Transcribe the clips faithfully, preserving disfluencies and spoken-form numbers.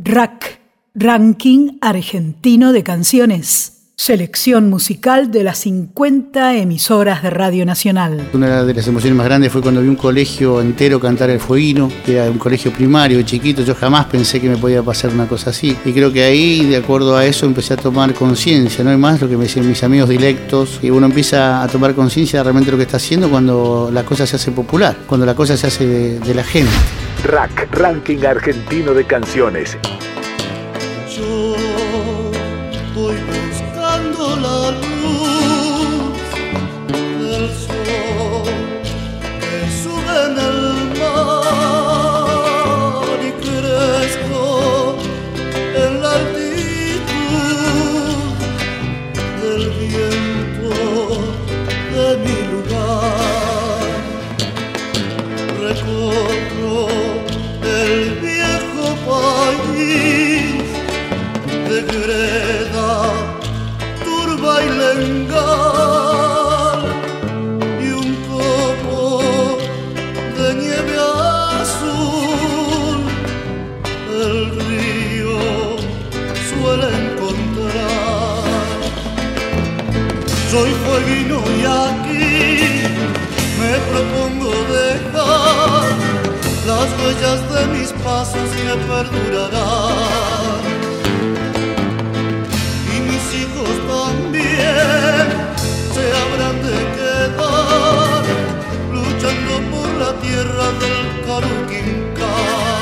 Rack, Ranking Argentino de Canciones. Selección musical de las cincuenta emisoras de Radio Nacional. Una de las emociones más grandes fue cuando vi un colegio entero cantar El Fueguino, que era un colegio primario, chiquito. Yo jamás pensé que me podía pasar una cosa así. Y creo que ahí, de acuerdo a eso, empecé a tomar conciencia, ¿no? Y más lo que me decían mis amigos dilectos, que uno empieza a tomar conciencia de realmente lo que está haciendo cuando la cosa se hace popular, cuando la cosa se hace de, de la gente. Rack, Ranking Argentino de Canciones. Yo voy buscando la luz del sol que sube en el mar y crezco en la altitud del viento de mi lugar. Recorro el viejo país de greda, turba y lengal, y un copo de nieve azul el río suele encontrar. Soy fueguino y aquí me propongo dejar las huellas de mis pasos que perdurarán. También se habrán de quedar luchando por la tierra del Caruquinca.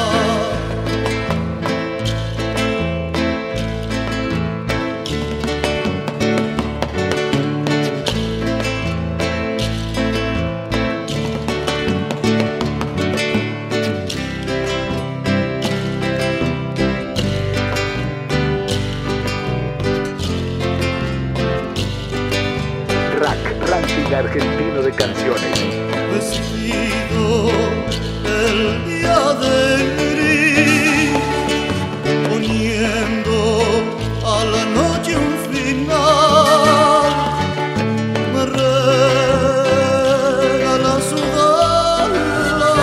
Ranking Argentino de Canciones. Vestido el día de gris, poniendo a la noche un final, me regala su gala,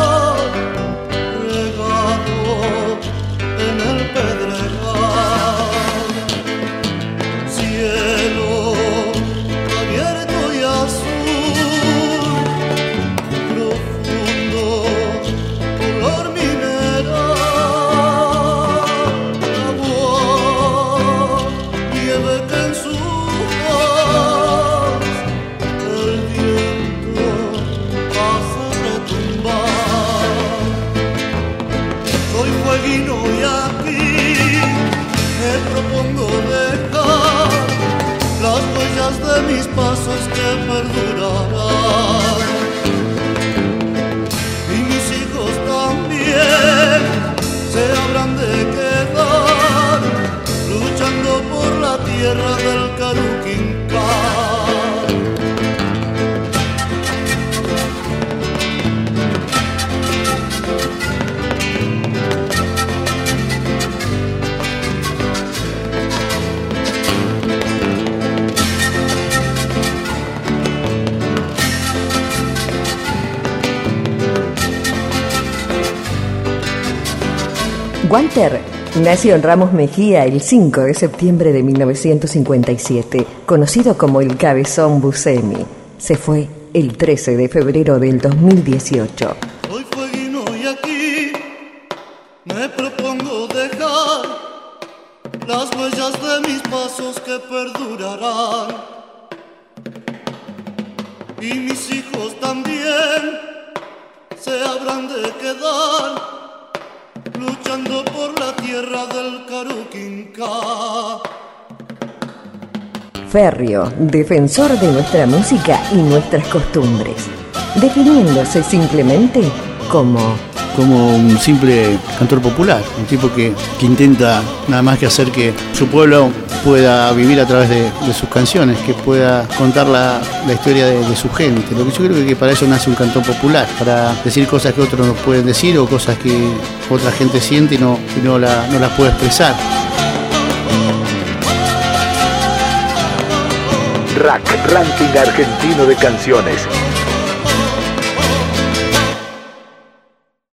regado en el pedregal. Cielo de mis pasos que perdurarán, y mis hijos también se habrán de quedar luchando por la tierra del Caruquinca. Walter nació en Ramos Mejía el cinco de septiembre de mil novecientos cincuenta y siete, conocido como el Cabezón Buscemi. Se fue el trece de febrero del dos mil dieciocho. Soy fueguino y aquí me propongo dejar las huellas de mis pasos que perdurarán, y mis hijos también se habrán de quedar luchando por la tierra del Caruquinca. Férreo, defensor de nuestra música y nuestras costumbres, definiéndose simplemente como... como un simple cantor popular, un tipo que, que intenta nada más que hacer que su pueblo pueda vivir a través de, de sus canciones, que pueda contar la, la historia de, de su gente. Lo que yo creo que para eso nace un cantor popular, para decir cosas que otros no pueden decir o cosas que otra gente siente y no, y no, la, no las puede expresar. Rack, Ranking Argentino de Canciones.